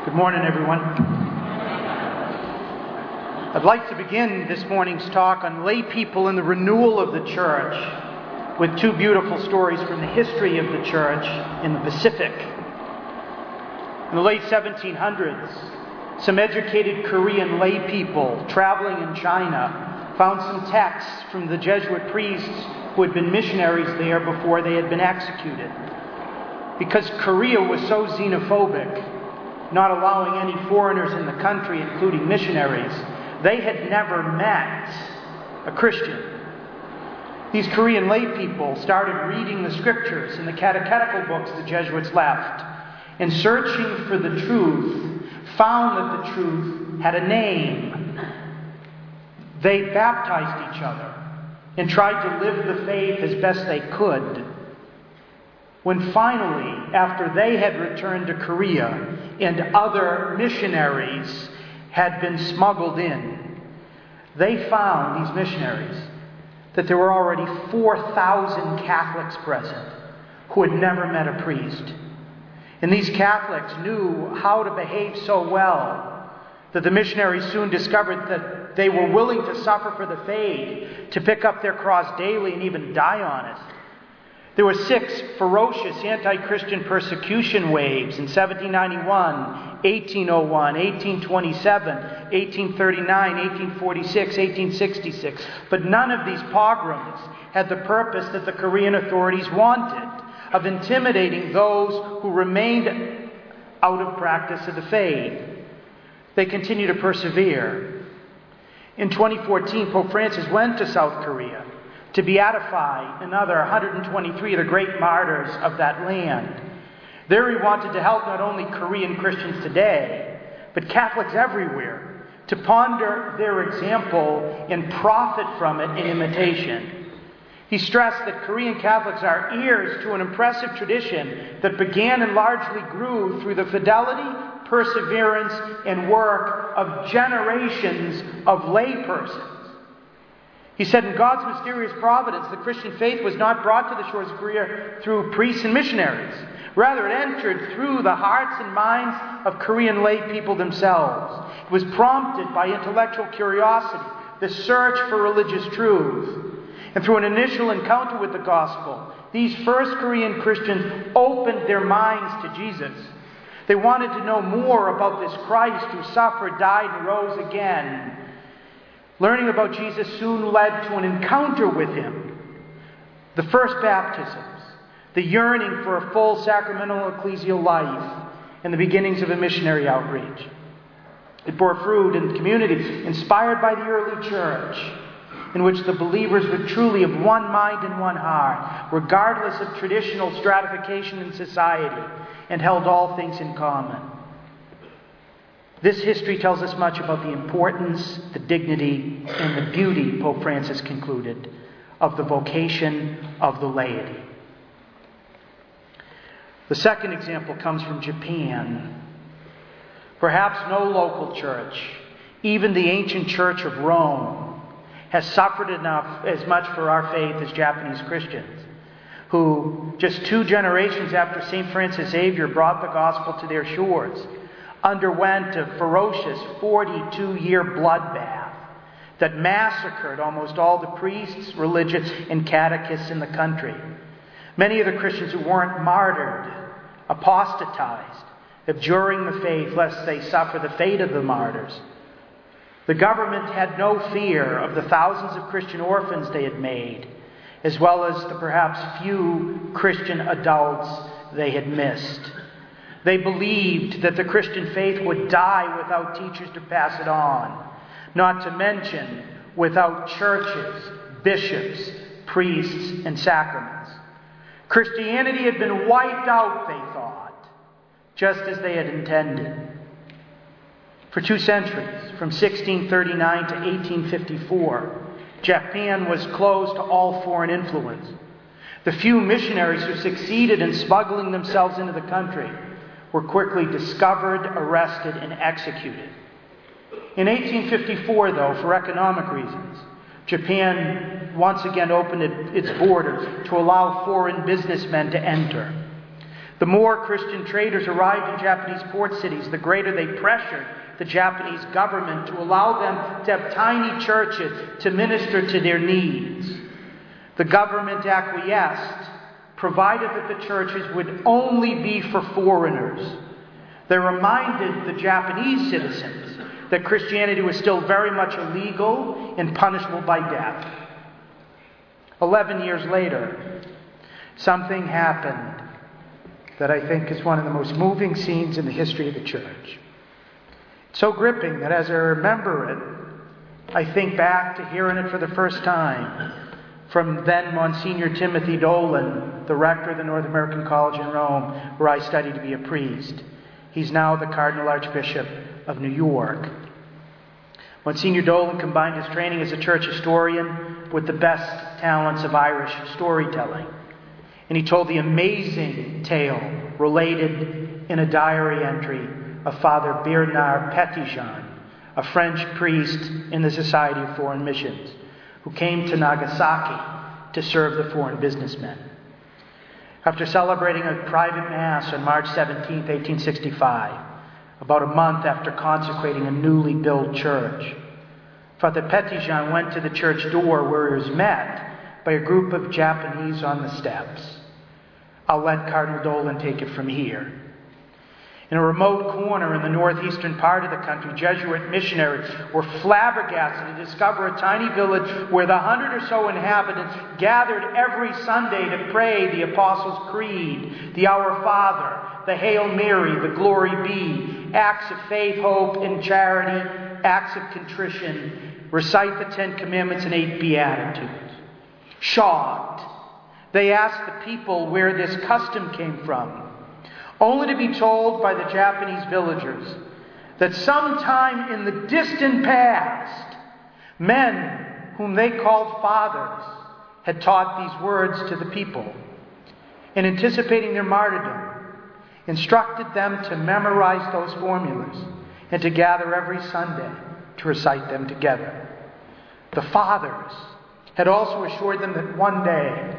Good morning, everyone. I'd like to begin this morning's talk on lay people and the renewal of the church with two beautiful stories from the history of the church in the Pacific. In the late 1700s, some educated Korean lay people traveling in China found some texts from the Jesuit priests who had been missionaries there before they had been executed. Because Korea was so xenophobic, not allowing any foreigners in the country, including missionaries, they had never met a Christian. These Korean lay people started reading the scriptures and the catechetical books the Jesuits left, and searching for the truth, found that the truth had a name. They baptized each other and tried to live the faith as best they could. When finally, after they had returned to Korea and other missionaries had been smuggled in, they found, these missionaries, that there were already 4,000 Catholics present who had never met a priest. And these Catholics knew how to behave so well that the missionaries soon discovered that they were willing to suffer for the faith, to pick up their cross daily and even die on it. There were 6 ferocious anti-Christian persecution waves in 1791, 1801, 1827, 1839, 1846, 1866. But none of these pogroms had the purpose that the Korean authorities wanted, of intimidating those who remained out of practice of the faith. They continue to persevere. In 2014, Pope Francis went to South Korea to beatify another 123 of the great martyrs of that land. There he wanted to help not only Korean Christians today, but Catholics everywhere, to ponder their example and profit from it in imitation. He stressed that Korean Catholics are heirs to an impressive tradition that began and largely grew through the fidelity, perseverance, and work of generations of laypersons. He said, in God's mysterious providence, the Christian faith was not brought to the shores of Korea through priests and missionaries. Rather, it entered through the hearts and minds of Korean lay people themselves. It was prompted by intellectual curiosity, the search for religious truth. And through an initial encounter with the gospel, these first Korean Christians opened their minds to Jesus. They wanted to know more about this Christ who suffered, died, and rose again. Learning about Jesus soon led to an encounter with him, the first baptisms, the yearning for a full sacramental ecclesial life, and the beginnings of a missionary outreach. It bore fruit in the community inspired by the early church, in which the believers were truly of one mind and one heart, regardless of traditional stratification in society, and held all things in common. This history tells us much about the importance, the dignity, and the beauty, Pope Francis concluded, of the vocation of the laity. The second example comes from Japan. Perhaps no local church, even the ancient Church of Rome, has suffered enough as much for our faith as Japanese Christians, who, just 2 generations after St. Francis Xavier brought the gospel to their shores, underwent a ferocious 42-year bloodbath that massacred almost all the priests, religious, and catechists in the country. Many of the Christians who weren't martyred apostatized, abjuring the faith lest they suffer the fate of the martyrs. The government had no fear of the thousands of Christian orphans they had made, as well as the perhaps few Christian adults they had missed. They believed that the Christian faith would die without teachers to pass it on, not to mention without churches, bishops, priests, and sacraments. Christianity had been wiped out, they thought, just as they had intended. For 2 centuries, from 1639 to 1854, Japan was closed to all foreign influence. The few missionaries who succeeded in smuggling themselves into the country were quickly discovered, arrested, and executed. In 1854, though, for economic reasons, Japan once again opened its borders to allow foreign businessmen to enter. The more Christian traders arrived in Japanese port cities, the greater they pressured the Japanese government to allow them to have tiny churches to minister to their needs. The government acquiesced, provided that the churches would only be for foreigners. They reminded the Japanese citizens that Christianity was still very much illegal and punishable by death. 11 years later, something happened that I think is one of the most moving scenes in the history of the church. It's so gripping that as I remember it, I think back to hearing it for the first time from then Monsignor Timothy Dolan, the rector of the North American College in Rome, where I studied to be a priest. He's now the Cardinal Archbishop of New York. Monsignor Dolan combined his training as a church historian with the best talents of Irish storytelling. And he told the amazing tale related in a diary entry of Father Bernard Petitjean, a French priest in the Society of Foreign Missions, who came to Nagasaki to serve the foreign businessmen. After celebrating a private Mass on March 17, 1865, about a month after consecrating a newly built church, Father Petitjean went to the church door where he was met by a group of Japanese on the steps. I'll let Cardinal Dolan take it from here. In a remote corner in the northeastern part of the country, Jesuit missionaries were flabbergasted to discover a tiny village where the 100 or so inhabitants gathered every Sunday to pray the Apostles' Creed, the Our Father, the Hail Mary, the Glory Be, acts of faith, hope, and charity, acts of contrition, recite the 10 Commandments and 8 Beatitudes. Shocked, they asked the people where this custom came from, only to be told by the Japanese villagers that sometime in the distant past, men whom they called fathers had taught these words to the people, and anticipating their martyrdom, instructed them to memorize those formulas and to gather every Sunday to recite them together. The fathers had also assured them that one day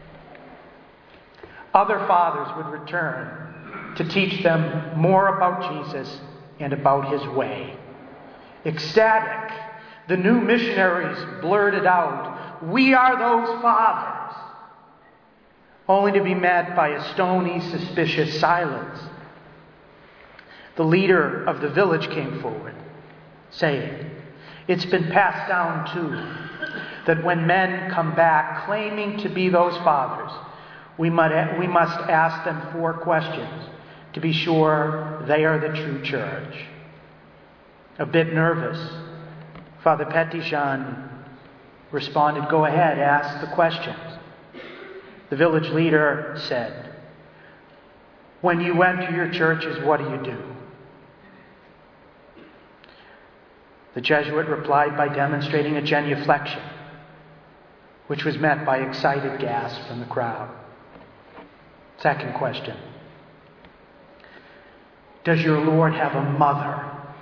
other fathers would return to teach them more about Jesus and about his way. Ecstatic, the new missionaries blurted out, "We are those fathers," only to be met by a stony, suspicious silence. The leader of the village came forward, saying, "It's been passed down too, that when men come back claiming to be those fathers, we must ask them 4 questions to be sure they are the true church." A bit nervous, Father Petitjean responded, "Go ahead, ask the questions." The village leader said, "When you enter your churches, what do? The Jesuit replied by demonstrating a genuflection, which was met by excited gasps from the crowd. Second question, "Does your Lord have a mother?"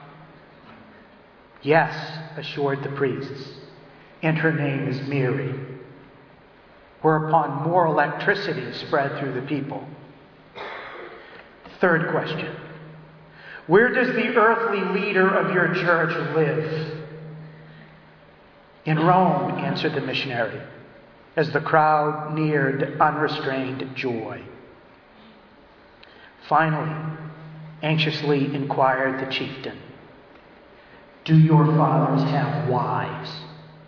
"Yes," assured the priests, "and her name is Mary." Whereupon more electricity spread through the people. Third question, "Where does the earthly leader of your church live?" "In Rome," answered the missionary, as the crowd neared unrestrained joy. Finally, anxiously inquired the chieftain, "Do your fathers have wives?"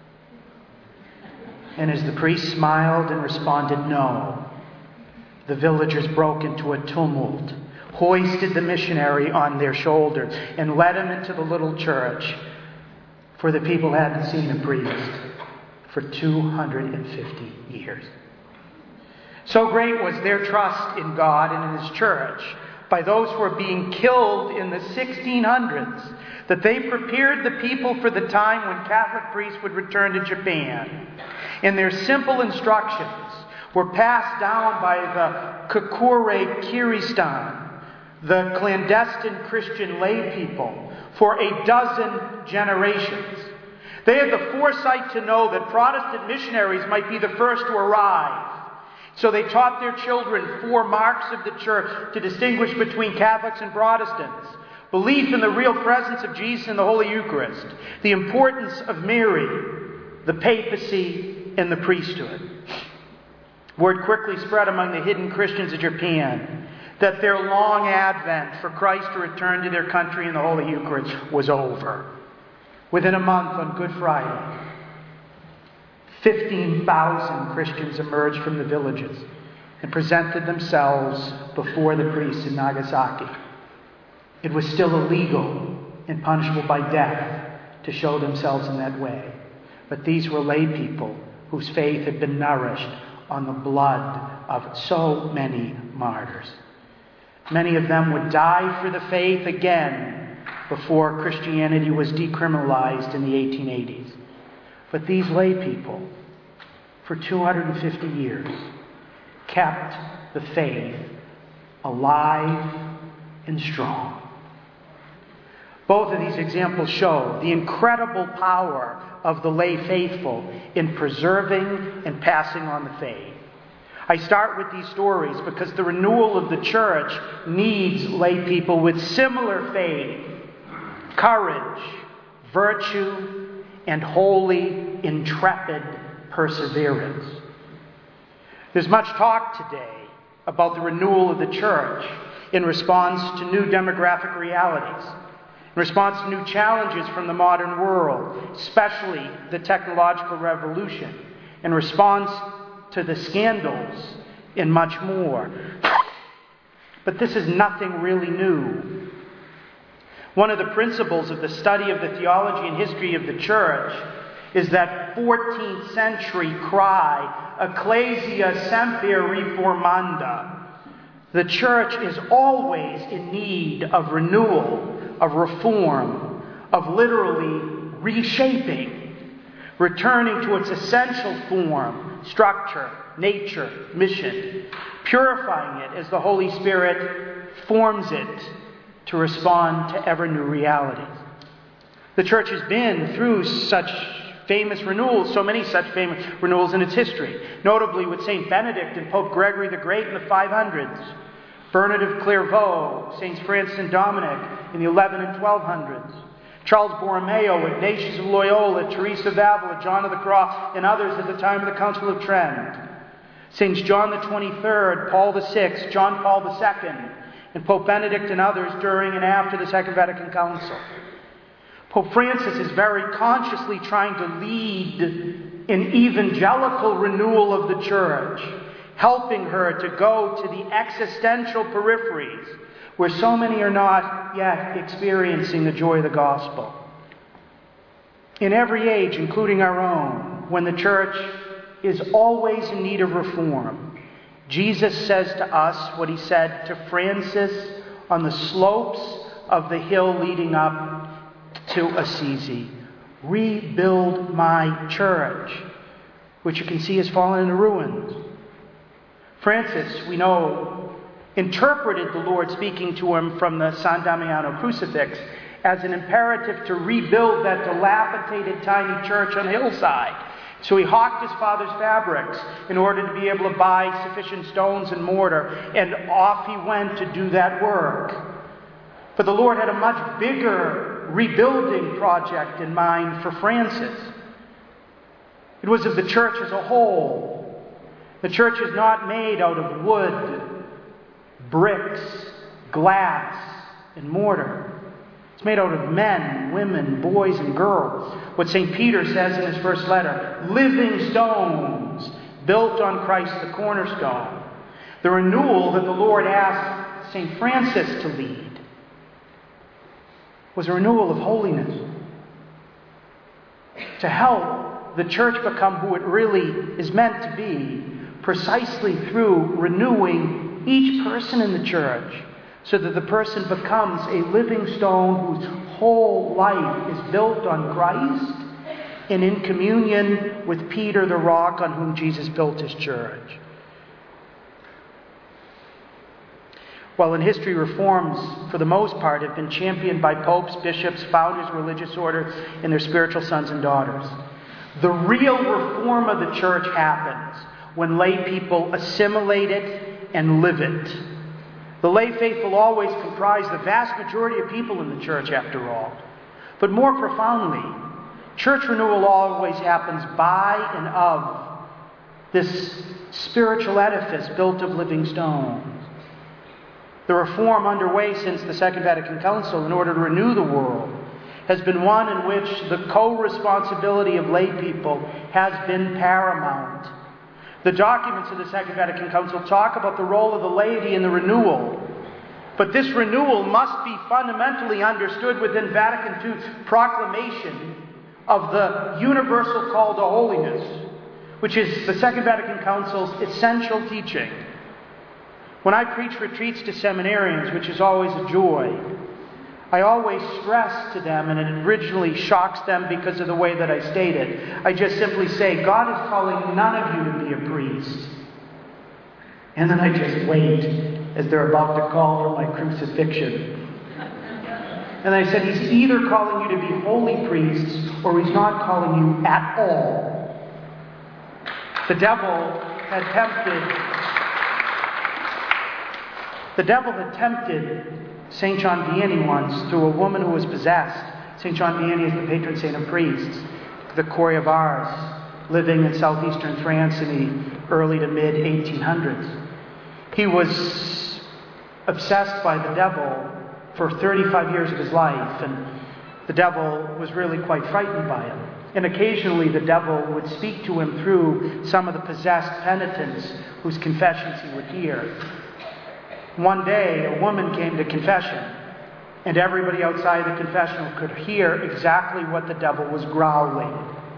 And as the priest smiled and responded no, the villagers broke into a tumult, hoisted the missionary on their shoulders, and led him into the little church, for the people hadn't seen a priest for 250 years. So great was their trust in God and in his church by those who were being killed in the 1600s that they prepared the people for the time when Catholic priests would return to Japan. And their simple instructions were passed down by the Kokure Kiristan, the clandestine Christian lay people, for a dozen generations. They had the foresight to know that Protestant missionaries might be the first to arrive. So they taught their children 4 marks of the church to distinguish between Catholics and Protestants. Belief in the real presence of Jesus in the Holy Eucharist, the importance of Mary, the papacy, and the priesthood. Word quickly spread among the hidden Christians of Japan that their long advent for Christ to return to their country in the Holy Eucharist was over. Within a month, on Good Friday, 15,000 Christians emerged from the villages and presented themselves before the priests in Nagasaki. It was still illegal and punishable by death to show themselves in that way. But these were lay people whose faith had been nourished on the blood of so many martyrs. Many of them would die for the faith again before Christianity was decriminalized in the 1880s. But these lay people, for 250 years, kept the faith alive and strong. Both of these examples show the incredible power of the lay faithful in preserving and passing on the faith. I start with these stories because the renewal of the church needs lay people with similar faith, courage, virtue, and holy, intrepid perseverance. There's much talk today about the renewal of the church in response to new demographic realities, in response to new challenges from the modern world, especially the technological revolution, in response to the scandals, and much more. But this is nothing really new. One of the principles of the study of the theology and history of the church is that 14th century cry, Ecclesia semper reformanda. The church is always in need of renewal, of reform, of literally reshaping, returning to its essential form, structure, nature, mission, purifying it as the Holy Spirit forms it to respond to ever new realities. The church has been through such famous renewals, so many such famous renewals in its history, notably with St. Benedict and Pope Gregory the Great in the 500s, Bernard of Clairvaux, Saints Francis and Dominic in the 11 and 1200s, Charles Borromeo, Ignatius of Loyola, Teresa of Avila, John of the Cross, and others at the time of the Council of Trent, Saints John the 23rd, Paul the 6th, John Paul II, and Pope Benedict and others during and after the Second Vatican Council. Pope Francis is very consciously trying to lead an evangelical renewal of the church, helping her to go to the existential peripheries where so many are not yet experiencing the joy of the gospel. In every age, including our own, when the church is always in need of reform, Jesus says to us what he said to Francis on the slopes of the hill leading up to Assisi. Rebuild my church, which you can see has fallen into ruins. Francis, we know, interpreted the Lord speaking to him from the San Damiano crucifix as an imperative to rebuild that dilapidated tiny church on a hillside. So he hawked his father's fabrics in order to be able to buy sufficient stones and mortar, and off he went to do that work. But the Lord had a much bigger rebuilding project in mind for Francis. It was of the church as a whole. The church is not made out of wood, bricks, glass, and mortar. It's made out of men, women, boys, and girls. What St. Peter says in his first letter, living stones built on Christ the cornerstone. The renewal that the Lord asked St. Francis to lead was a renewal of holiness, to help the church become who it really is meant to be, precisely through renewing each person in the church, so that the person becomes a living stone whose whole life is built on Christ and in communion with Peter, the rock on whom Jesus built his church. While in history reforms, for the most part, have been championed by popes, bishops, founders, religious orders, and their spiritual sons and daughters, the real reform of the church happens when lay people assimilate it and live it. The lay faith will always comprise the vast majority of people in the church, after all. But more profoundly, church renewal always happens by and of this spiritual edifice built of living stones. The reform underway since the Second Vatican Council in order to renew the world has been one in which the co-responsibility of lay people has been paramount. The documents of the Second Vatican Council talk about the role of the laity in the renewal. But this renewal must be fundamentally understood within Vatican II's proclamation of the universal call to holiness, which is the Second Vatican Council's essential teaching. When I preach retreats to seminarians, which is always a joy, I always stress to them, and it originally shocks them because of the way that I state it, I just simply say, God is calling none of you to be a priest. And then I just wait as they're about to call for my crucifixion. And I said, He's either calling you to be holy priests, or He's not calling you at all. The devil had tempted St. John Vianney once through a woman who was possessed. St. John Vianney is the patron saint of priests, the Curé of Ars, living in southeastern France in the early to mid 1800s. He was obsessed by the devil for 35 years of his life, and the devil was really quite frightened by him. And occasionally the devil would speak to him through some of the possessed penitents whose confessions he would hear. One day, a woman came to confession, and everybody outside the confessional could hear exactly what the devil was growling.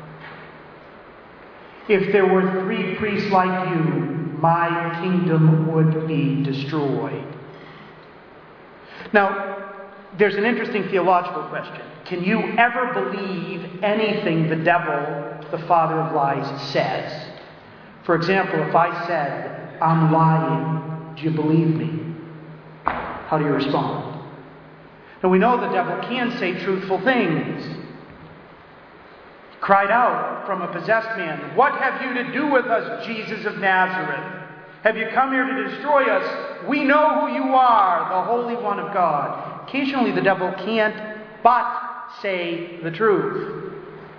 If there were 3 priests like you, my kingdom would be destroyed. Now, there's an interesting theological question. Can you ever believe anything the devil, the father of lies, says? For example, if I said, I'm lying, do you believe me? How do you respond? Now we know the devil can say truthful things. He cried out from a possessed man, "What have you to do with us, Jesus of Nazareth? Have you come here to destroy us? We know who you are, the Holy One of God." Occasionally the devil can't but say the truth.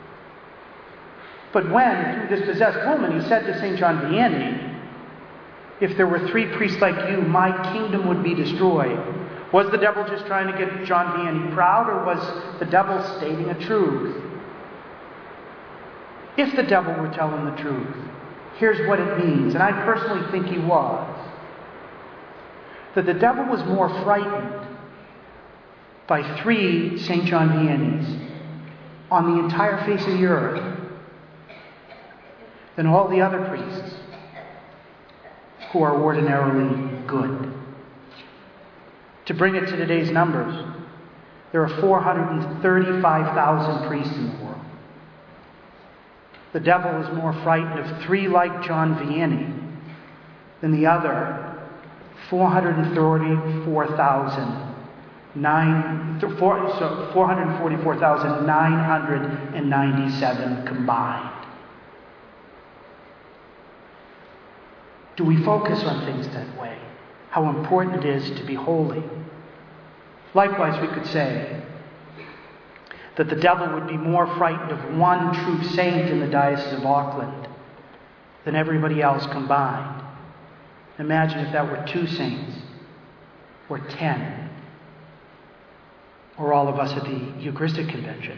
But when, through this possessed woman, he said to St. John Vianney, if there were 3 priests like you, my kingdom would be destroyed. Was the devil just trying to get John Vianney proud, or was the devil stating a truth? If the devil were telling the truth, here's what it means, and I personally think he was. That the devil was more frightened by 3 St. John Vianney's on the entire face of the earth than all the other priests who are ordinarily good. To bring it to today's numbers, there are 435,000 priests in the world. The devil is more frightened of 3 like John Vianney than the other 444,997 combined. Do we focus on things that way? How important it is to be holy. Likewise, we could say that the devil would be more frightened of 1 true saint in the Diocese of Auckland than everybody else combined. Imagine if that were 2 saints, or 10, or all of us at the Eucharistic Convention.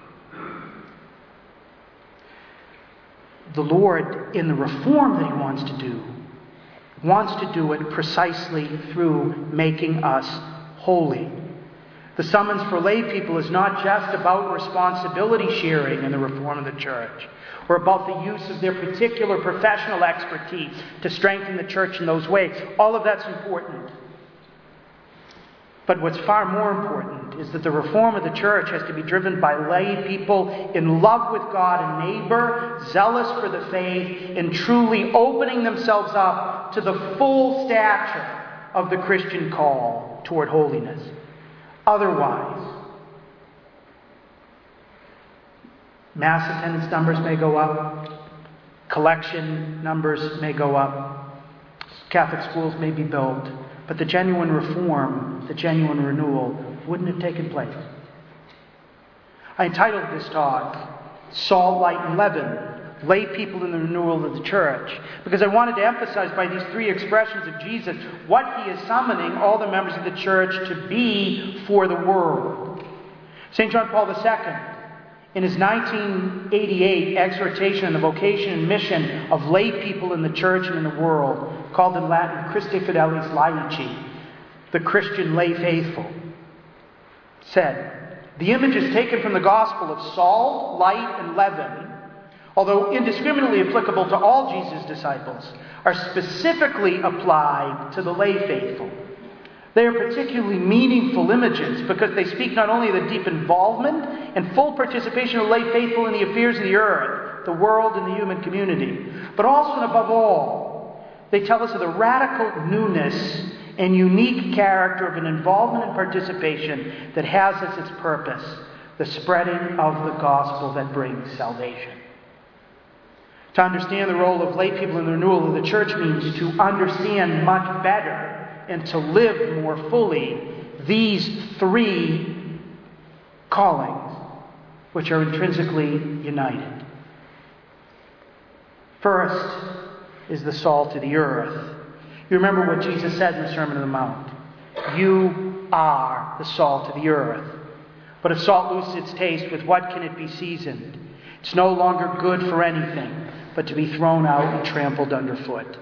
The Lord, in the reform that He wants to do it precisely through making us holy. The summons for lay people is not just about responsibility sharing in the reform of the church, or about the use of their particular professional expertise to strengthen the church in those ways. All of that's important. But what's far more important is that the reform of the church has to be driven by lay people in love with God and neighbor, zealous for the faith, and truly opening themselves up to the full stature of the Christian call toward holiness. Otherwise, mass attendance numbers may go up, Collection numbers may go up. Catholic schools may be built. But the genuine reform, the genuine renewal, wouldn't have taken place. I entitled this talk, Salt, Light, and Leaven, Lay People in the Renewal of the Church, because I wanted to emphasize by these three expressions of Jesus what he is summoning all the members of the church to be for the world. St. John Paul II, in his 1988 exhortation on the vocation and mission of lay people in the church and in the world, called in Latin Christi Fidelis Laici, the Christian lay faithful, said, "The images taken from the gospel of salt, light, and leaven, although indiscriminately applicable to all Jesus' disciples, are specifically applied to the lay faithful. They are particularly meaningful images because they speak not only of the deep involvement and full participation of lay faithful in the affairs of the earth, the world, and the human community, but also and above all, they tell us of the radical newness and unique character of an involvement and participation that has as its purpose the spreading of the gospel that brings salvation." To understand the role of lay people in the renewal of the church means to understand much better and to live more fully these three callings, which are intrinsically united. First is the salt of the earth. You remember what Jesus said in the Sermon on the Mount. You are the salt of the earth. But if salt loses its taste, with what can it be seasoned? It's no longer good for anything but to be thrown out and trampled underfoot.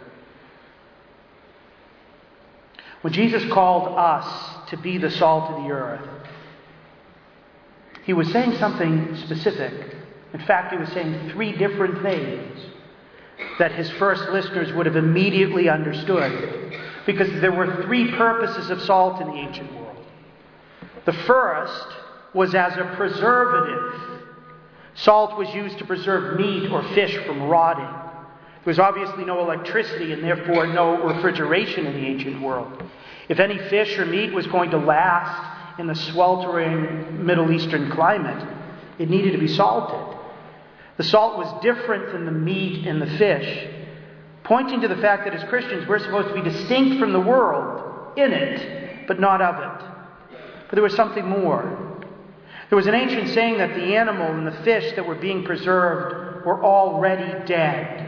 When Jesus called us to be the salt of the earth, he was saying something specific. In fact, he was saying three different things that his first listeners would have immediately understood, because there were three purposes of salt in the ancient world. The first was as a preservative. Salt was used to preserve meat or fish from rotting. There was obviously no electricity and therefore no refrigeration in the ancient world. If any fish or meat was going to last in the sweltering Middle Eastern climate, it needed to be salted. The salt was different than the meat and the fish, pointing to the fact that as Christians we're supposed to be distinct from the world, in it, but not of it. But there was something more. There was an ancient saying that the animal and the fish that were being preserved were already dead.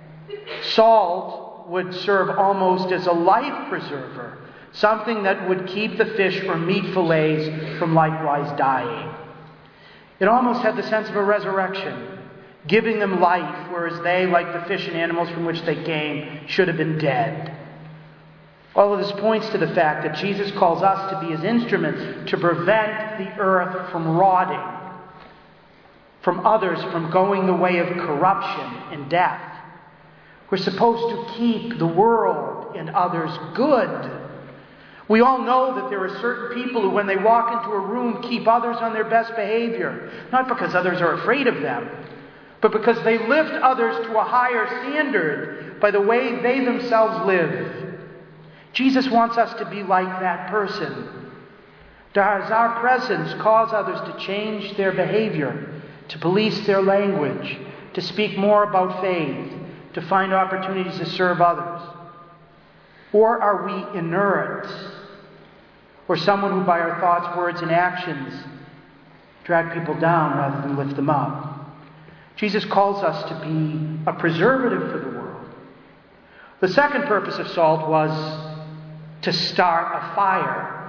Salt would serve almost as a life preserver, something that would keep the fish or meat fillets from likewise dying. It almost had the sense of a resurrection, giving them life, whereas they, like the fish and animals from which they came, should have been dead. All of this points to the fact that Jesus calls us to be his instruments to prevent the earth from rotting, from others from going the way of corruption and death. We're supposed to keep the world and others good. We all know that there are certain people who, when they walk into a room, keep others on their best behavior, not because others are afraid of them, but because they lift others to a higher standard by the way they themselves live. Jesus wants us to be like that person. Does our presence cause others to change their behavior, to police their language, to speak more about faith, to find opportunities to serve others? Or are we inert? Or someone who by our thoughts, words, and actions drag people down rather than lift them up? Jesus calls us to be a preservative for the world. The second purpose of salt was to start a fire.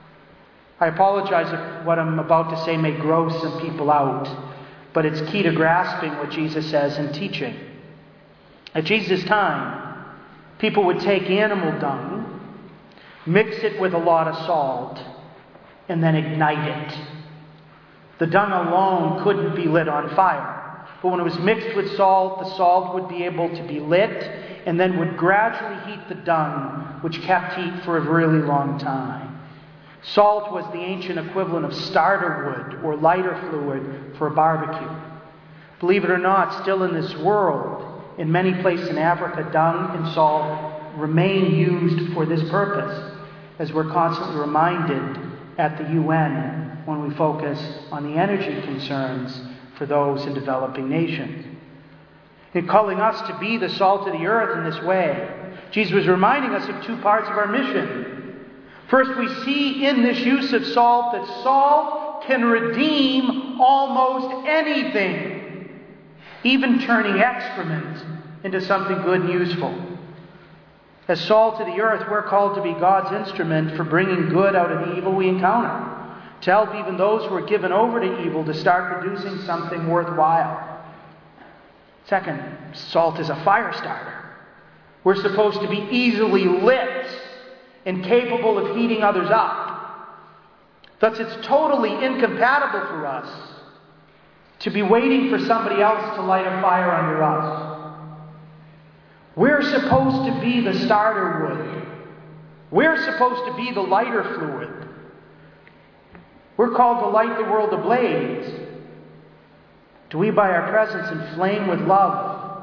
I apologize if what I'm about to say may gross some people out, but it's key to grasping what Jesus says in teaching. At Jesus' time, people would take animal dung, mix it with a lot of salt, and then ignite it. The dung alone couldn't be lit on fire, but when it was mixed with salt, the salt would be able to be lit and then would gradually heat the dung, which kept heat for a really long time. Salt was the ancient equivalent of starter wood or lighter fluid for a barbecue. Believe it or not, still in this world, in many places in Africa, dung and salt remain used for this purpose, as we're constantly reminded at the UN when we focus on the energy concerns for those in developing nations. In calling us to be the salt of the earth in this way, Jesus was reminding us of two parts of our mission. First, we see in this use of salt that salt can redeem almost anything, even turning excrement into something good and useful. As salt of the earth, we're called to be God's instrument for bringing good out of the evil we encounter, to help even those who are given over to evil to start producing something worthwhile. Second, salt is a fire starter. We're supposed to be easily lit and capable of heating others up. Thus, it's totally incompatible for us to be waiting for somebody else to light a fire under us. We're supposed to be the starter wood. We're supposed to be the lighter fluid. We're called to light the world ablaze. Do we, by our presence, inflame with love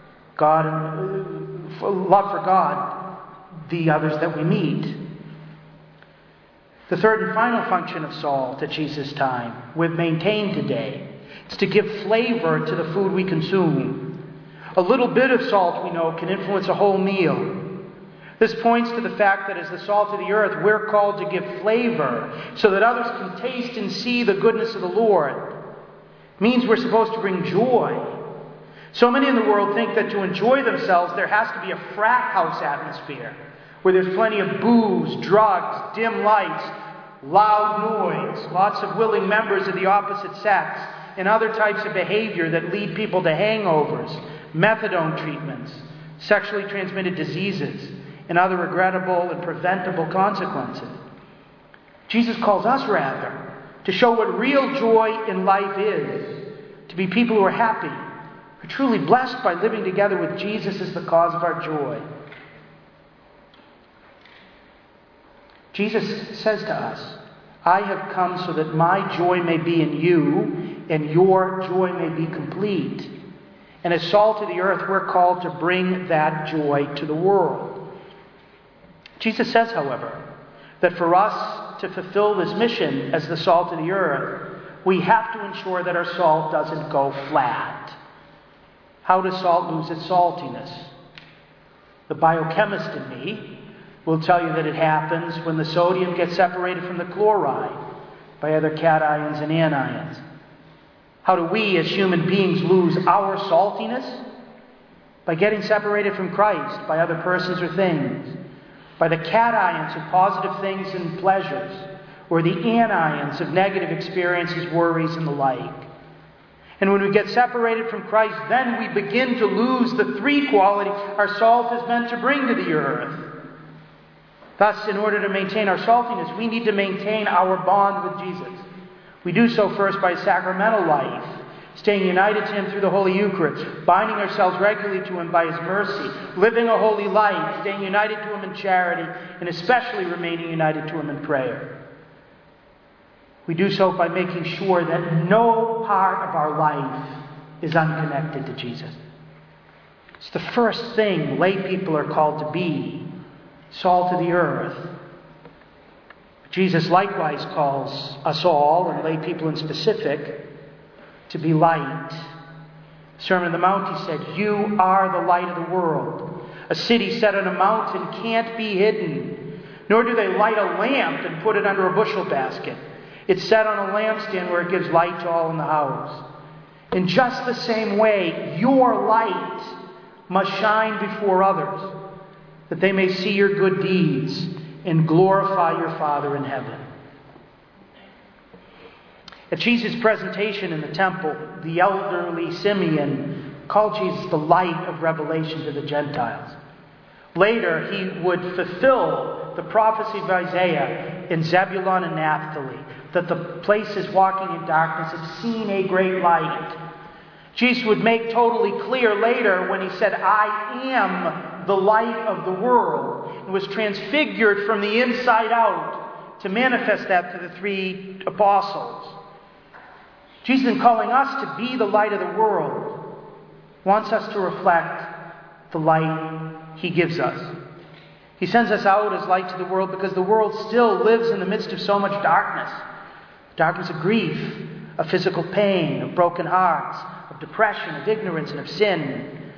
for God, the others that we meet? The third and final function of salt at Jesus' time, we've maintained today, is to give flavor to the food we consume. A little bit of salt, we know, can influence a whole meal. This points to the fact that as the salt of the earth, we're called to give flavor so that others can taste and see the goodness of the Lord. It means we're supposed to bring joy. So many in the world think that to enjoy themselves, there has to be a frat house atmosphere where there's plenty of booze, drugs, dim lights, loud noise, lots of willing members of the opposite sex, and other types of behavior that lead people to hangovers, methadone treatments, sexually transmitted diseases, and other regrettable and preventable consequences. Jesus calls us, rather, to show what real joy in life is, to be people who are happy, who are truly blessed by living together with Jesus as the cause of our joy. Jesus says to us, I have come so that my joy may be in you and your joy may be complete. And as salt of the earth, we're called to bring that joy to the world. Jesus says, however, that for us to fulfill this mission as the salt of the earth, we have to ensure that our salt doesn't go flat. How does salt lose its saltiness? The biochemist in me will tell you that it happens when the sodium gets separated from the chloride by other cations and anions. How do we as human beings lose our saltiness? By getting separated from Christ, by other persons or things, by the cations of positive things and pleasures, or the anions of negative experiences, worries, and the like. And when we get separated from Christ, then we begin to lose the three qualities our salt is meant to bring to the earth. Thus, in order to maintain our saltiness, we need to maintain our bond with Jesus. We do so first by sacramental life, staying united to Him through the Holy Eucharist, binding ourselves regularly to Him by His mercy, living a holy life, staying united to Him in charity, and especially remaining united to Him in prayer. We do so by making sure that no part of our life is unconnected to Jesus. It's the first thing lay people are called to be, salt of the earth. Jesus likewise calls us all, and lay people in specific, to be light. Sermon on the Mount, He said, you are the light of the world. A city set on a mountain can't be hidden, nor do they light a lamp and put it under a bushel basket. It's set on a lampstand where it gives light to all in the house. In just the same way, your light must shine before others, that they may see your good deeds and glorify your Father in heaven. At Jesus' presentation in the temple, the elderly Simeon called Jesus the light of revelation to the Gentiles. Later, he would fulfill the prophecy of Isaiah in Zebulun and Naphtali, that the places walking in darkness have seen a great light. Jesus would make totally clear later when He said, I am the light of the world, and was transfigured from the inside out to manifest that to the three apostles. Jesus, in calling us to be the light of the world, wants us to reflect the light He gives us. He sends us out as light to the world because the world still lives in the midst of so much darkness. Darkness of grief, of physical pain, of broken hearts, of depression, of ignorance, and of sin.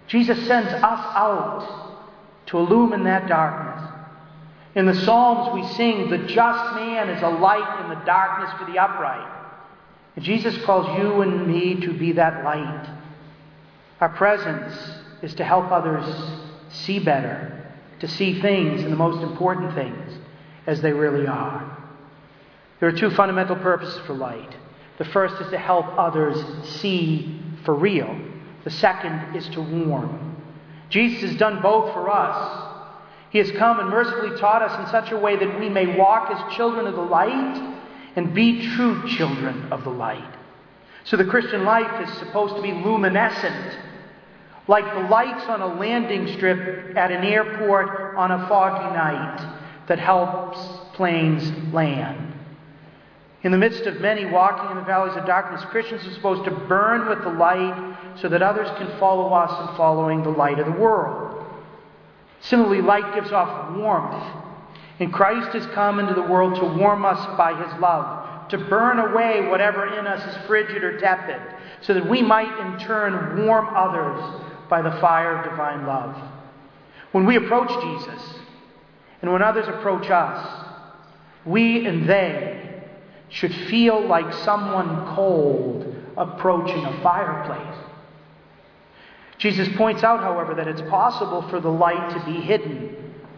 Jesus sends us out to illumine that darkness. In the Psalms we sing, the just man is a light in the darkness for the upright. And Jesus calls you and me to be that light. Our presence is to help others see better, to see things and the most important things as they really are. There are two fundamental purposes for light. The first is to help others see for real. The second is to warm. Jesus has done both for us. He has come and mercifully taught us in such a way that we may walk as children of the light and be true children of the light. So the Christian life is supposed to be luminescent, like the lights on a landing strip at an airport on a foggy night that helps planes land. In the midst of many walking in the valleys of darkness, Christians are supposed to burn with the light so that others can follow us in following the light of the world. Similarly, light gives off warmth. And Christ has come into the world to warm us by his love, to burn away whatever in us is frigid or tepid, so that we might in turn warm others by the fire of divine love. When we approach Jesus, and when others approach us, we and they should feel like someone cold approaching a fireplace. Jesus points out, however, that it's possible for the light to be hidden.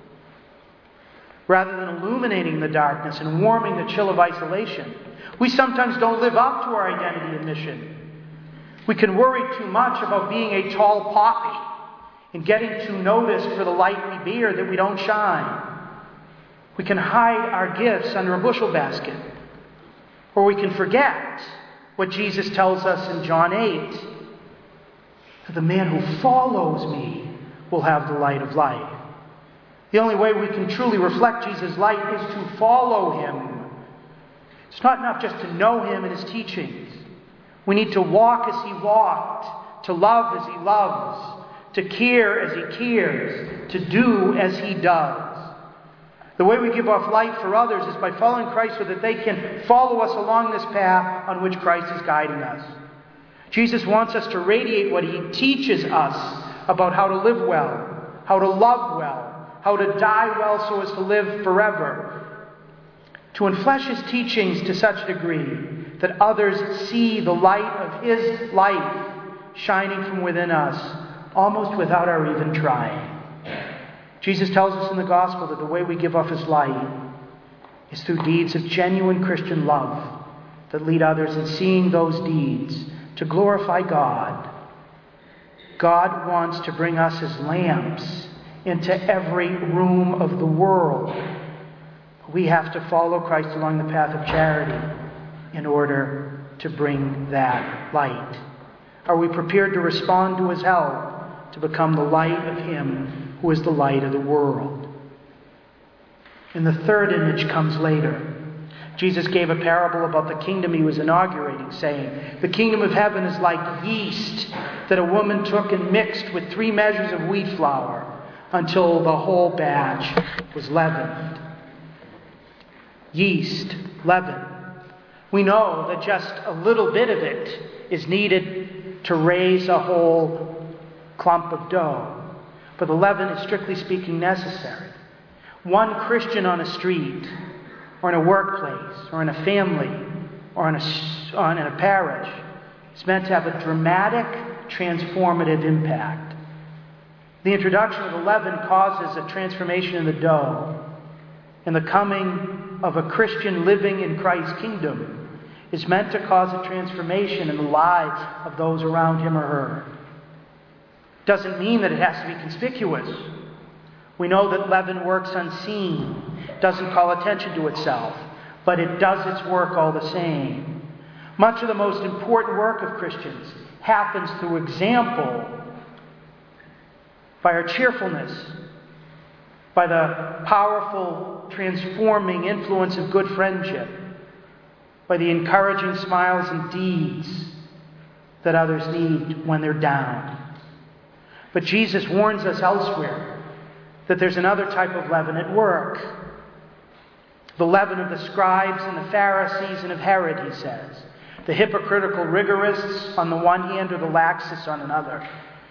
Rather than illuminating the darkness and warming the chill of isolation, we sometimes don't live up to our identity and mission. We can worry too much about being a tall poppy and getting too noticed for the light we bear that we don't shine. We can hide our gifts under a bushel basket. Or we can forget what Jesus tells us in John 8. That the man who follows me will have the light of life. The only way we can truly reflect Jesus' light is to follow him. It's not enough just to know him and his teachings. We need to walk as he walked, to love as he loves, to care as he cares, to do as he does. The way we give off light for others is by following Christ so that they can follow us along this path on which Christ is guiding us. Jesus wants us to radiate what he teaches us about how to live well, how to love well, how to die well so as to live forever. To enflesh his teachings to such a degree that others see the light of his life shining from within us, almost without our even trying. Jesus tells us in the gospel that the way we give off his light is through deeds of genuine Christian love that lead others in seeing those deeds to glorify God. God wants to bring us as lamps into every room of the world. We have to follow Christ along the path of charity in order to bring that light. Are we prepared to respond to his help to become the light of him who is the light of the world? And the third image comes later. Jesus gave a parable about the kingdom he was inaugurating, saying, "The kingdom of heaven is like yeast that a woman took and mixed with 3 measures of wheat flour until the whole batch was leavened." Yeast, leaven. We know that just a little bit of it is needed to raise a whole clump of dough. But the leaven is strictly speaking necessary. One Christian on a street, or in a workplace, or in a family, or in a parish is meant to have a dramatic, transformative impact. The introduction of the leaven causes a transformation in the dough. And the coming of a Christian living in Christ's kingdom is meant to cause a transformation in the lives of those around him or her. Doesn't mean that it has to be conspicuous. We know that leaven works unseen, doesn't call attention to itself, but it does its work all the same. Much of the most important work of Christians happens through example, by our cheerfulness, by the powerful, transforming influence of good friendship, by the encouraging smiles and deeds that others need when they're down. But Jesus warns us elsewhere that there's another type of leaven at work. The leaven of the scribes and the Pharisees and of Herod, he says. The hypocritical rigorists on the one hand or the laxists on another.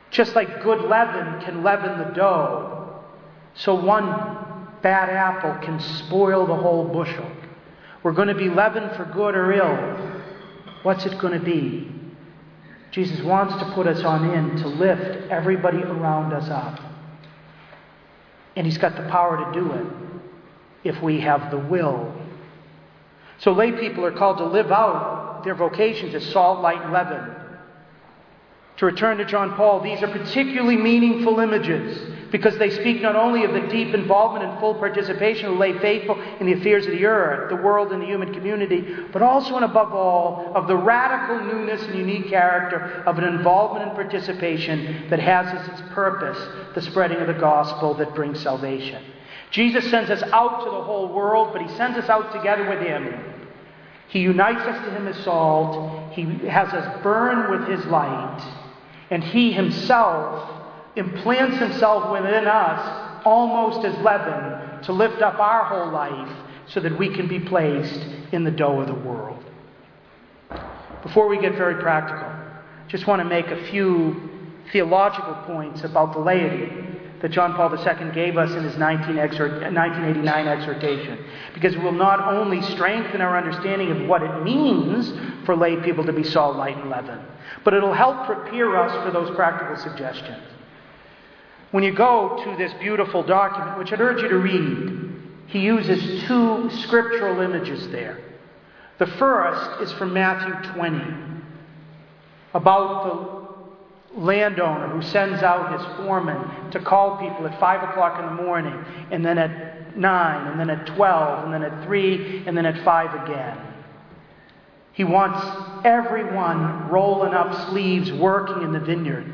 Just like good leaven can leaven the dough, so one bad apple can spoil the whole bushel. We're going to be leavened for good or ill. What's it going to be? Jesus wants to put us on in to lift everybody around us up. And He's got the power to do it if we have the will. So lay people are called to live out their vocations as salt, light, and leaven. To return to John Paul, these are particularly meaningful images because they speak not only of the deep involvement and full participation of lay faithful in the affairs of the earth, the world, and the human community, but also and above all of the radical newness and unique character of an involvement and participation that has as its purpose the spreading of the gospel that brings salvation. Jesus sends us out to the whole world, but He sends us out together with Him. He unites us to Him as salt. He has us burn with His light. And He Himself implants Himself within us almost as leaven to lift up our whole life so that we can be placed in the dough of the world. Before we get very practical, just want to make a few theological points about the laity that John Paul II gave us in his 1989 exhortation, because it will not only strengthen our understanding of what it means for lay people to be salt, light, and leaven, but it'll help prepare us for those practical suggestions. When you go to this beautiful document, which I'd urge you to read, he uses two scriptural images there. The first is from Matthew 20, about the landowner who sends out his foreman to call people at 5 o'clock in the morning, and then at 9, and then at 12, and then at 3, and then at 5 again. He wants everyone rolling up sleeves working in the vineyard.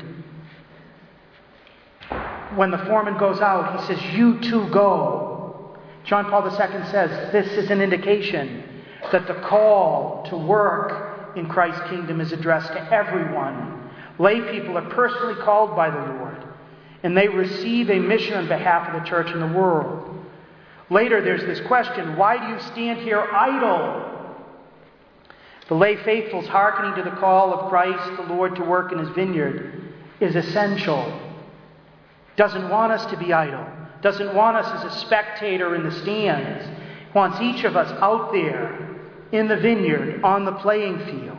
When the foreman goes out, he says, "You too go." John Paul II says this is an indication that the call to work in Christ's kingdom is addressed to everyone. Lay people are personally called by the Lord, and they receive a mission on behalf of the church and the world. Later, there's this question, why do you stand here idle? The lay faithful's hearkening to the call of Christ, the Lord, to work in His vineyard is essential. Doesn't want us to be idle. Doesn't want us as a spectator in the stands. Wants each of us out there in the vineyard, on the playing field.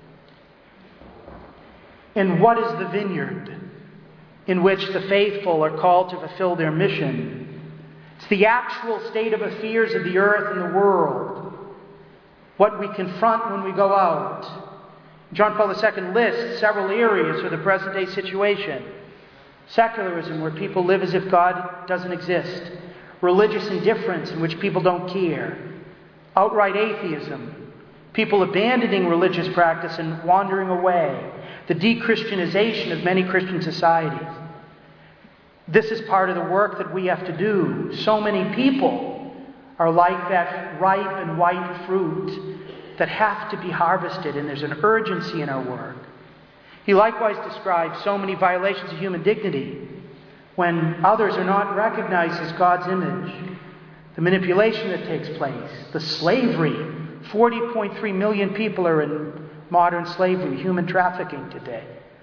And what is the vineyard in which the faithful are called to fulfill their mission? It's the actual state of affairs of the earth and the world. What we confront when we go out. John Paul II lists several areas for the present day situation. Secularism, where people live as if God doesn't exist. Religious indifference, in which people don't care. Outright atheism. People abandoning religious practice and wandering away. The de-Christianization of many Christian societies. This is part of the work that we have to do. So many people are like that ripe and white fruit that have to be harvested, and there's an urgency in our work. He likewise describes so many violations of human dignity when others are not recognized as God's image. The manipulation that takes place, the slavery. 40.3 million people are in modern slavery, human trafficking today.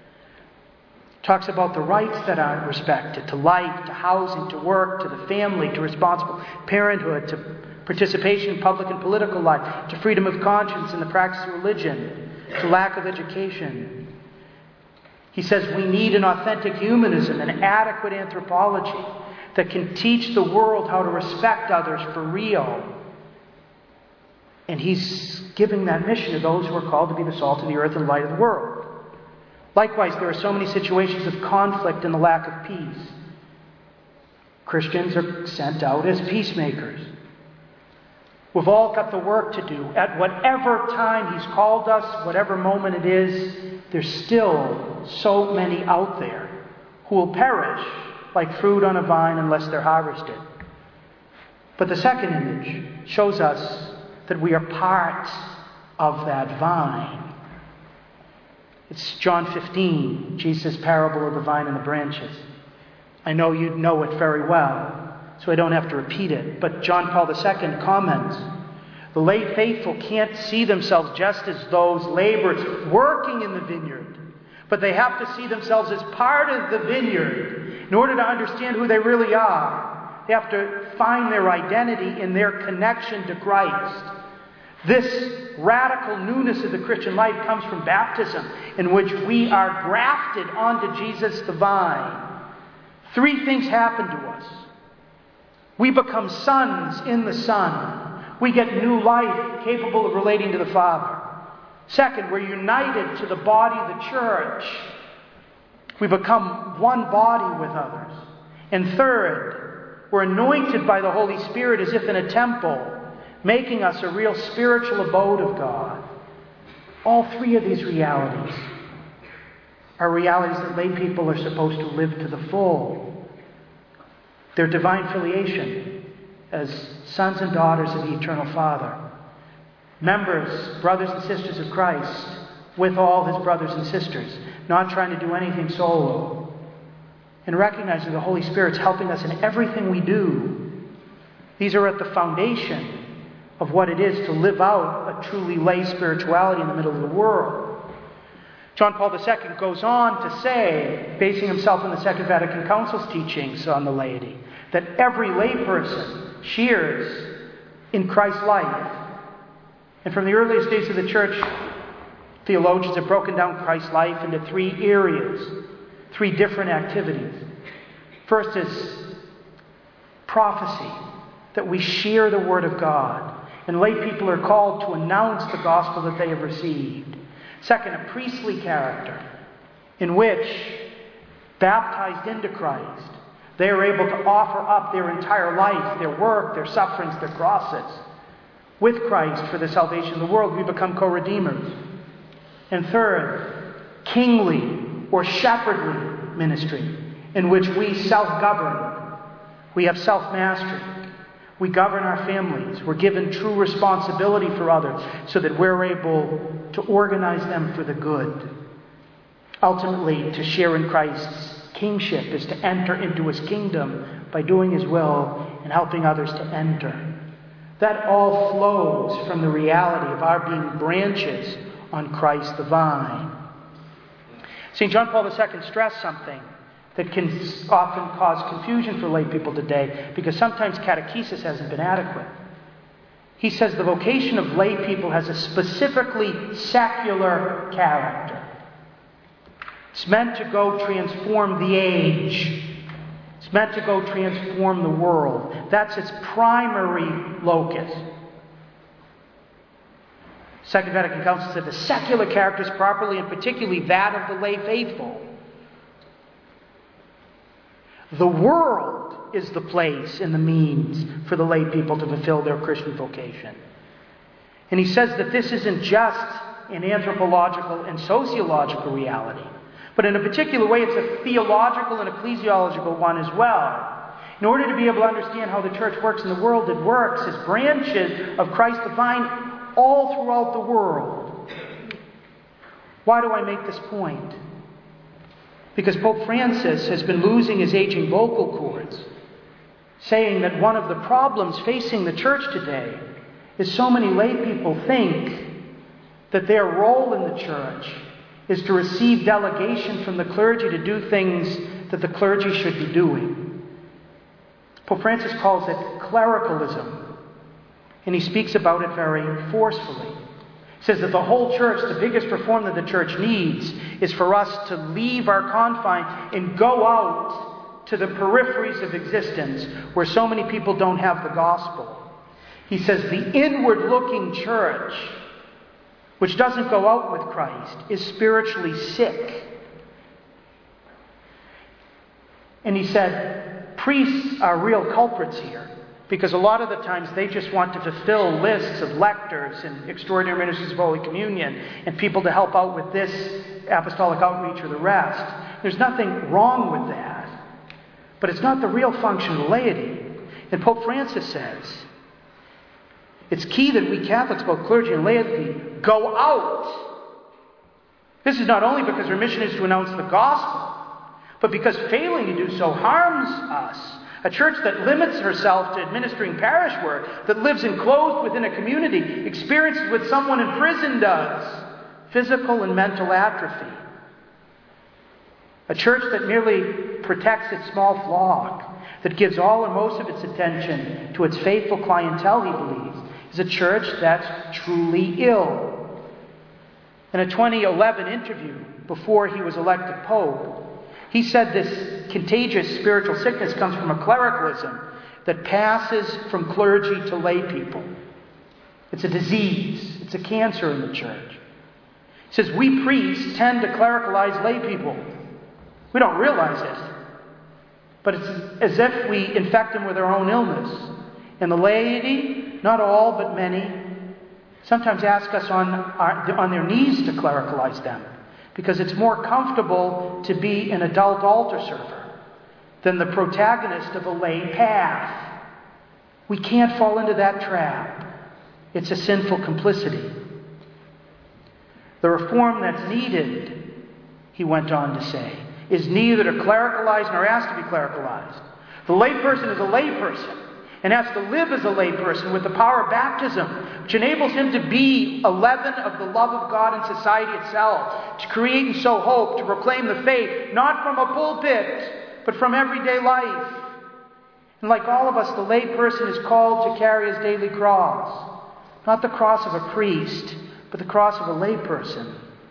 Talks about the rights that aren't respected, to life, to housing, to work, to the family, to responsible parenthood, to participation in public and political life, to freedom of conscience and the practice of religion, to lack of education. He says we need an authentic humanism, an adequate anthropology that can teach the world how to respect others for real. And he's giving that mission to those who are called to be the salt of the earth and light of the world. Likewise, there are so many situations of conflict and the lack of peace. Christians are sent out as peacemakers. We've all got the work to do. At whatever time He's called us, whatever moment it is, there's still so many out there who will perish like fruit on a vine unless they're harvested. But the second image shows us that we are part of that vine. It's John 15, Jesus' parable of the vine and the branches. I know you know it very well, so I don't have to repeat it. But John Paul II comments, the lay faithful can't see themselves just as those laborers working in the vineyard, But they have to see themselves as part of the vineyard in order to understand who they really are. They have to find their identity in their connection to Christ. This radical newness of the Christian life comes from baptism, in which we are grafted onto Jesus the vine. 3 things happen to us. We become sons in the Son. We get new life capable of relating to the Father. Second, we're united to the body of the church. We become one body with others. And third, we're anointed by the Holy Spirit as if in a temple, making us a real spiritual abode of God. All 3 of these realities are realities that lay people are supposed to live to the full. Their divine filiation as sons and daughters of the Eternal Father. Members, brothers and sisters of Christ, with all his brothers and sisters, not trying to do anything solo. And recognizing the Holy Spirit's helping us in everything we do. These are at the foundation of what it is to live out a truly lay spirituality in the middle of the world. John Paul II goes on to say, basing himself on the Second Vatican Council's teachings on the laity, that every layperson shares in Christ's life. And from the earliest days of the church, theologians have broken down Christ's life into 3 areas, 3 different activities. First is prophecy, that we share the Word of God. And lay people are called to announce the gospel that they have received. Second, a priestly character, in which, baptized into Christ, they are able to offer up their entire life, their work, their sufferings, their crosses, with Christ for the salvation of the world. We become co-redeemers. And third, kingly or shepherdly ministry, in which we self-govern. We have self-mastery. We govern our families. We're given true responsibility for others so that we're able to organize them for the good. Ultimately, to share in Christ's kingship is to enter into his kingdom by doing his will and helping others to enter. That all flows from the reality of our being branches on Christ the vine. St. John Paul II stressed something that can often cause confusion for lay people today, because sometimes catechesis hasn't been adequate. He says the vocation of lay people has a specifically secular character. It's meant to go transform the age. It's meant to go transform the world. That's its primary locus. Second Vatican Council said the secular character is properly and particularly that of the lay faithful. The world is the place and the means for the lay people to fulfill their Christian vocation. And he says that this isn't just an anthropological and sociological reality, but in a particular way it's a theological and ecclesiological one as well. In order to be able to understand how the church works in the world, it works as branches of Christ the vine all throughout the world. Why do I make this point? Because Pope Francis has been losing his aging vocal cords, saying that one of the problems facing the church today is so many lay people think that their role in the church is to receive delegation from the clergy to do things that the clergy should be doing. Pope Francis calls it clericalism, and he speaks about it very forcefully. He says that the whole church, the biggest reform that the church needs, is for us to leave our confine and go out to the peripheries of existence where so many people don't have the gospel. He says the inward-looking church, which doesn't go out with Christ, is spiritually sick. And he said priests are real culprits here, because a lot of the times they just want to fulfill lists of lectors and extraordinary ministers of Holy Communion and people to help out with this apostolic outreach or the rest. There's nothing wrong with that. But it's not the real function of the laity. And Pope Francis says it's key that we Catholics, both clergy and laity, go out. This is not only because our mission is to announce the gospel, but because failing to do so harms us. A church that limits herself to administering parish work, that lives enclosed within a community, experiences what someone in prison does, physical and mental atrophy. A church that merely protects its small flock, that gives all or most of its attention to its faithful clientele, he believes, is a church that's truly ill. In a 2011 interview before he was elected Pope, he said this contagious spiritual sickness comes from a clericalism that passes from clergy to lay people. It's a disease. It's a cancer in the church. He says, we priests tend to clericalize lay people. We don't realize it. But it's as if we infect them with our own illness. And the laity, not all but many, sometimes ask us on their knees to clericalize them, because it's more comfortable to be an adult altar server than the protagonist of a lay path. We can't fall into that trap. It's a sinful complicity. The reform that's needed, he went on to say, is neither to clericalize nor ask to be clericalized. The layperson is a layperson and has to live as a layperson with the power of baptism, which enables him to be a leaven of the love of God in society itself, to create and sow hope, to proclaim the faith, not from a pulpit, but from everyday life. And like all of us, the layperson is called to carry his daily cross. Not the cross of a priest, but the cross of a layperson.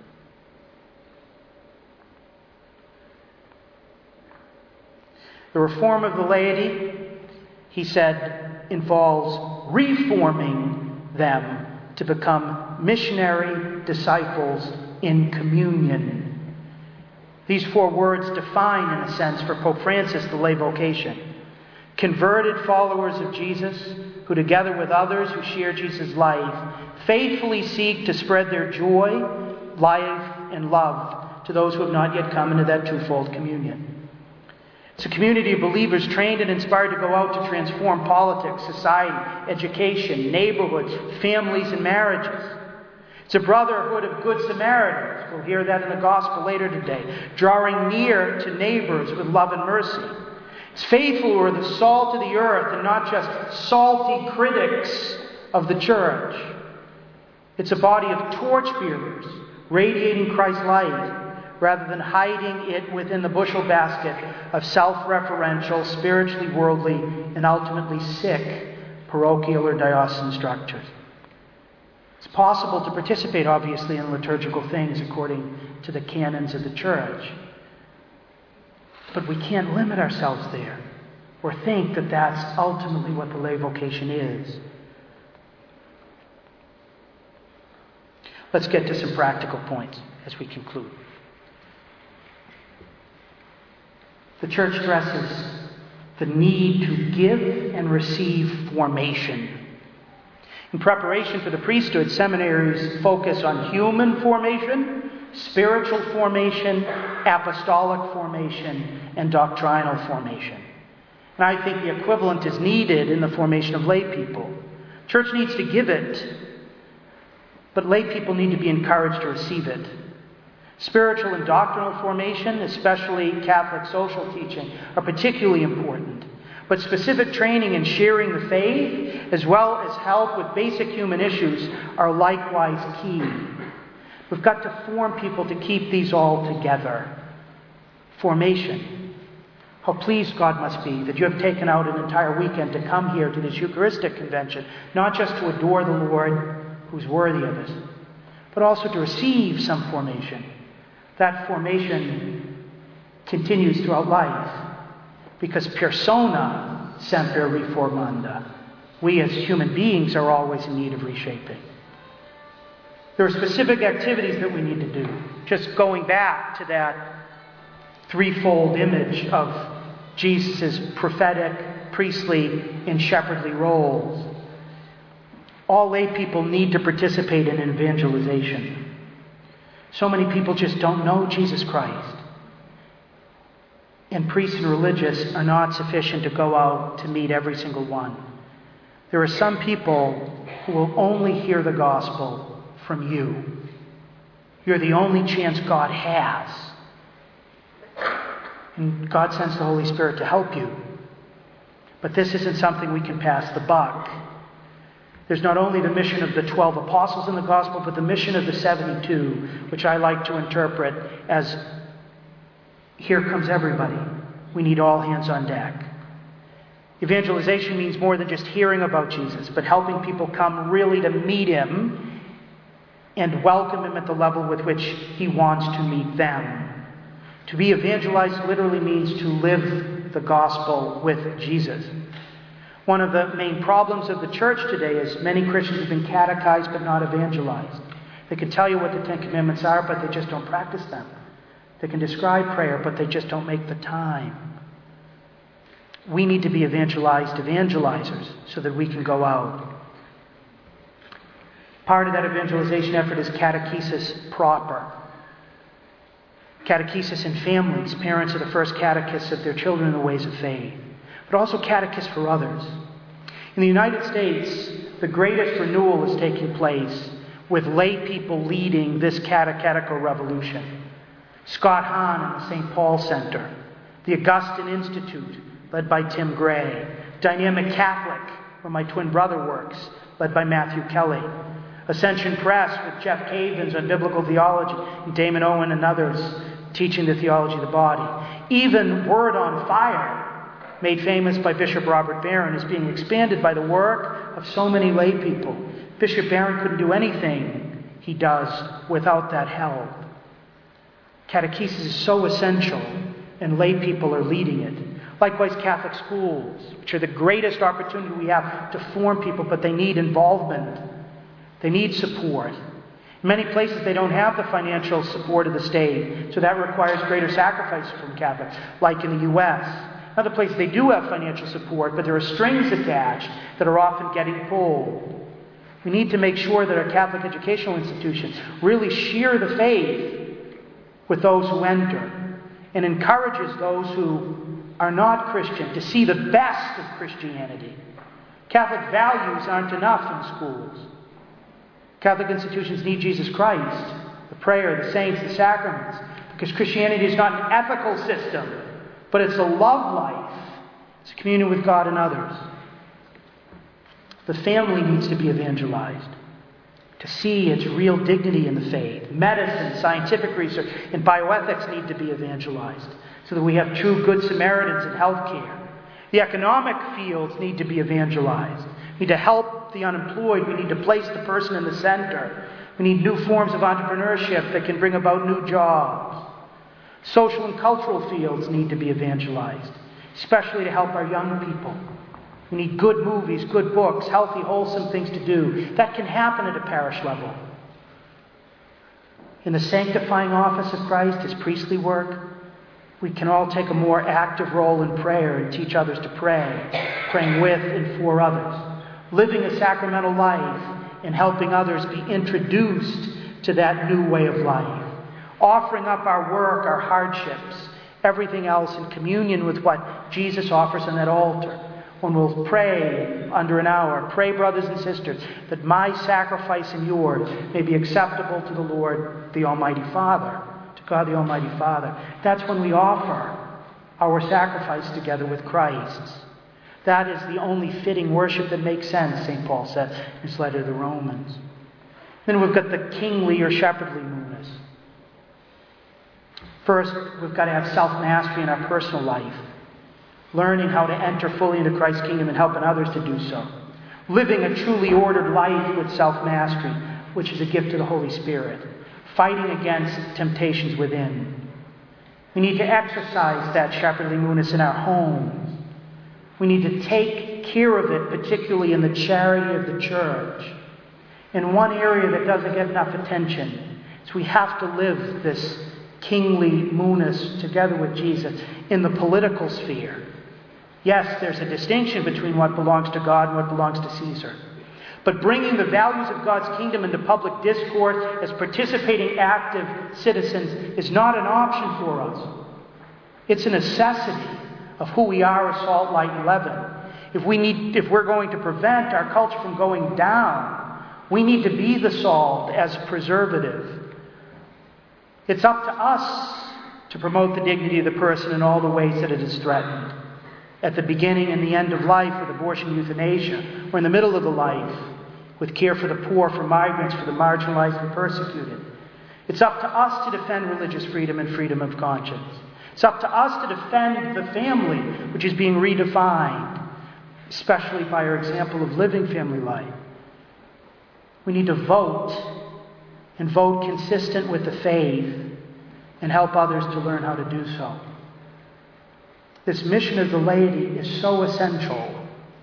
The reform of the laity, he said, involves reforming them to become missionary disciples in communion. These 4 words define, in a sense, for Pope Francis, the lay vocation. Converted followers of Jesus, who together with others who share Jesus' life, faithfully seek to spread their joy, life, and love to those who have not yet come into that twofold communion. It's a community of believers trained and inspired to go out to transform politics, society, education, neighborhoods, families, and marriages. It's a brotherhood of good Samaritans. We'll hear that in the gospel later today. Drawing near to neighbors with love and mercy. It's faithful who are the salt of the earth and not just salty critics of the church. It's a body of torchbearers radiating Christ's light, rather than hiding it within the bushel basket of self-referential, spiritually worldly, and ultimately sick parochial or diocesan structures. It's possible to participate, obviously, in liturgical things according to the canons of the church. But we can't limit ourselves there or think that that's ultimately what the lay vocation is. Let's get to some practical points as we conclude. The church stresses the need to give and receive formation. In preparation for the priesthood, seminaries focus on human formation, spiritual formation, apostolic formation, and doctrinal formation. And I think the equivalent is needed in the formation of lay people. Church needs to give it, but lay people need to be encouraged to receive it. Spiritual and doctrinal formation, especially Catholic social teaching, are particularly important. But specific training in sharing the faith, as well as help with basic human issues, are likewise key. We've got to form people to keep these all together. Formation. How pleased God must be that you have taken out an entire weekend to come here to this Eucharistic convention, not just to adore the Lord who's worthy of it, but also to receive some formation. That formation continues throughout life, because persona semper reformanda. We as human beings are always in need of reshaping. There are specific activities that we need to do. Just going back to that threefold image of Jesus' prophetic, priestly, and shepherdly roles. All lay people need to participate in evangelization. So many people just don't know Jesus Christ. And priests and religious are not sufficient to go out to meet every single one. There are some people who will only hear the gospel from you. You're the only chance God has. And God sends the Holy Spirit to help you. But this isn't something we can pass the buck. There's not only the mission of the 12 apostles in the gospel, but the mission of the 72, which I like to interpret as Here comes everybody. We need all hands on deck. Evangelization means more than just hearing about Jesus, but helping people come really to meet him and welcome him at the level with which he wants to meet them. To be evangelized literally means to live the gospel with Jesus. One of the main problems of the church today is many Christians have been catechized but not evangelized. They can tell you what the Ten Commandments are, but they just don't practice them. They can describe prayer, but they just don't make the time. We need to be evangelized evangelizers so that we can go out. Part of that evangelization effort is catechesis proper. Catechesis in families. Parents are the first catechists of their children in the ways of faith. But also catechists for others. In the United States, the greatest renewal is taking place with lay people leading this catechetical revolution. Scott Hahn and the St. Paul Center, the Augustine Institute, led by Tim Gray, Dynamic Catholic, where my twin brother works, led by Matthew Kelly, Ascension Press with Jeff Cavins on biblical theology, and Damon Owen and others teaching the theology of the body. Even Word on Fire, made famous by Bishop Robert Barron, is being expanded by the work of so many lay people. Bishop Barron couldn't do anything he does without that help. Catechesis is so essential, and lay people are leading it. Likewise, Catholic schools, which are the greatest opportunity we have to form people, but they need involvement. They need support. In many places, they don't have the financial support of the state, so that requires greater sacrifice from Catholics, like in the U.S. In other places, they do have financial support, but there are strings attached that are often getting pulled. We need to make sure that our Catholic educational institutions really share the faith with those who enter and encourages those who are not Christian to see the best of Christianity. Catholic values aren't enough in schools. Catholic institutions need Jesus Christ, the prayer, the saints, the sacraments, because Christianity is not an ethical system, but it's a love life. It's a communion with God and others. The family needs to be evangelized, to see its real dignity in the faith. Medicine, scientific research, and bioethics need to be evangelized so that we have true good Samaritans in healthcare. The economic fields need to be evangelized. We need to help the unemployed. We need to place the person in the center. We need new forms of entrepreneurship that can bring about new jobs. Social and cultural fields need to be evangelized, especially to help our young people. We need good movies, good books, healthy, wholesome things to do. That can happen at a parish level. In the sanctifying office of Christ, his priestly work, we can all take a more active role in prayer and teach others to pray, praying with and for others, living a sacramental life and helping others be introduced to that new way of life, offering up our work, our hardships, everything else in communion with what Jesus offers on that altar. When we'll pray under an hour, pray, brothers and sisters, that my sacrifice and yours may be acceptable to the Lord, the Almighty Father, to God the Almighty Father. That's when we offer our sacrifice together with Christ's. That is the only fitting worship that makes sense, St. Paul says in his letter to the Romans. Then we've got the kingly or shepherdly movements. First, we've got to have self-mastery in our personal life, learning how to enter fully into Christ's kingdom and helping others to do so. Living a truly ordered life with self-mastery, which is a gift of the Holy Spirit. Fighting against temptations within. We need to exercise that shepherdly moodness in our homes. We need to take care of it, particularly in the charity of the church. In one area that doesn't get enough attention, is we have to live this kingly moodness together with Jesus in the political sphere. Yes, there's a distinction between what belongs to God and what belongs to Caesar. But bringing the values of God's kingdom into public discourse as participating active citizens is not an option for us. It's a necessity of who we are as salt, light, and leaven. If we're going to prevent our culture from going down, we need to be the salt as preservative. It's up to us to promote the dignity of the person in all the ways that it is threatened. At the beginning and the end of life with abortion, euthanasia, or in the middle of the life with care for the poor, for migrants, for the marginalized and persecuted. It's up to us to defend religious freedom and freedom of conscience. It's up to us to defend the family, which is being redefined, especially by our example of living family life. We need to vote, and vote consistent with the faith, and help others to learn how to do so. This mission of the laity is so essential.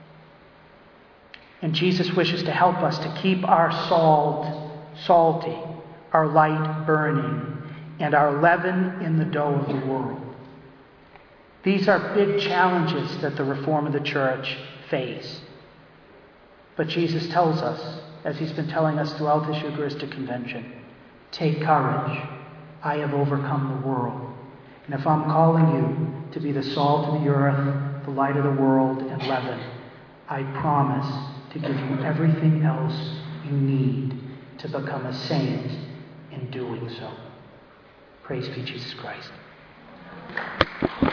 And Jesus wishes to help us to keep our salt salty, our light burning, and our leaven in the dough of the world. These are big challenges that the reform of the church face. But Jesus tells us, as he's been telling us throughout this Eucharistic convention, take courage. I have overcome the world. And if I'm calling you to be the salt of the earth, the light of the world, and leaven, I promise to give you everything else you need to become a saint in doing so. Praise be Jesus Christ.